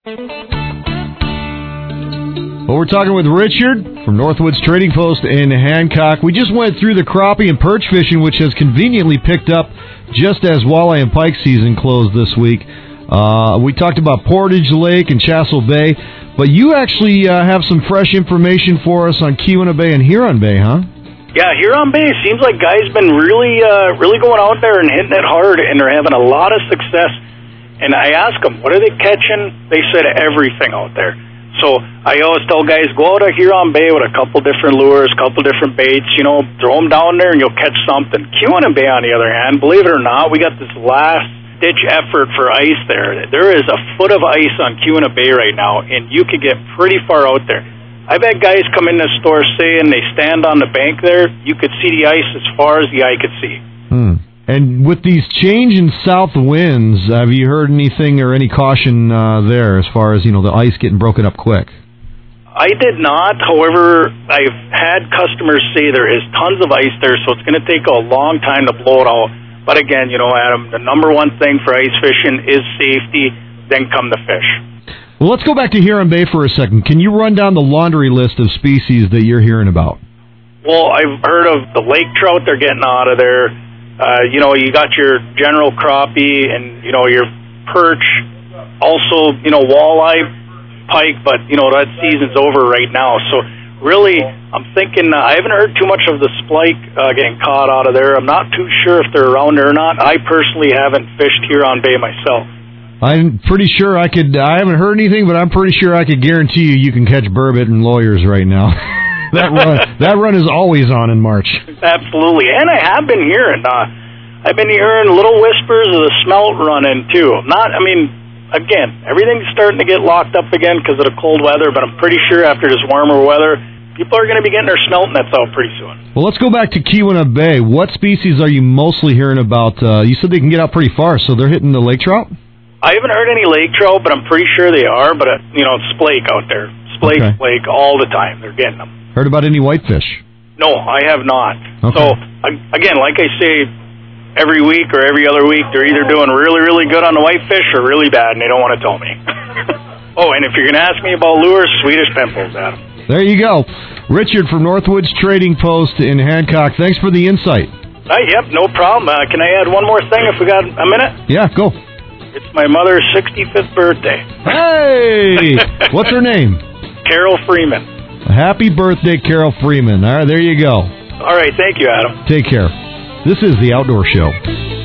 Well, we're talking with Richard from Northwoods Trading Post in Hancock. We just went through the crappie and perch fishing, which has conveniently picked up just as walleye and pike season closed this week. We talked about Portage Lake and Chassell Bay, but you actually have some fresh information for us on Keweenaw Bay and Huron Bay, huh? Yeah, Huron Bay, seems like guys been really going out there and hitting it hard, and they're having a lot of success. And I asked them, what are they catching? They said everything out there. So I always tell guys, go out to Huron Bay with a couple different lures, couple different baits, throw them down there and you'll catch something. Keweenaw Bay, on the other hand, believe it or not, we got this last-ditch effort for ice there. There is a foot of ice on Keweenaw Bay right now, and you could get pretty far out there. I've had guys come in the store saying they stand on the bank there, you could see the ice as far as the eye could see. And with these change in south winds, have you heard anything or any caution there as far as, the ice getting broken up quick? I did not. However, I've had customers say there is tons of ice there, so it's going to take a long time to blow it out. But again, Adam, the number one thing for ice fishing is safety, then come the fish. Well, let's go back to Huron Bay for a second. Can you run down the laundry list of species that you're hearing about? Well, I've heard of the lake trout they're getting out of there. You got your general crappie and, your perch, also, walleye, pike, but, that season's over right now. So, really, I'm thinking, I haven't heard too much of the splike getting caught out of there. I'm not too sure if they're around there or not. I personally haven't fished Huron Bay myself. I'm pretty sure I haven't heard anything, but I'm pretty sure I could guarantee you can catch burbot and lawyers right now. That run is always on in March. Absolutely, and I have been hearing. I've been hearing little whispers of the smelt running too. Again, everything's starting to get locked up again because of the cold weather. But I'm pretty sure after this warmer weather, people are going to be getting their smelt nets out pretty soon. Well, let's go back to Keweenaw Bay. What species are you mostly hearing about? You said they can get out pretty far, so they're hitting the lake trout? I haven't heard any lake trout, but I'm pretty sure they are. But it's splake out there. Splake all the time. They're getting them. Heard about any whitefish? No, I have not. Okay. So, again, like I say, every week or every other week, they're either doing really, really good on the whitefish or really bad, and they don't want to tell me. Oh, and if you're going to ask me about lures, Swedish pimples, Adam. There you go. Richard from Northwoods Trading Post in Hancock. Thanks for the insight. Yep, no problem. Can I add one more thing if we got a minute? Yeah, go. It's my mother's 65th birthday. Hey! What's her name? Carol Freeman. Happy birthday, Carol Freeman. All right, there you go. All right, thank you, Adam. Take care. This is The Outdoor Show.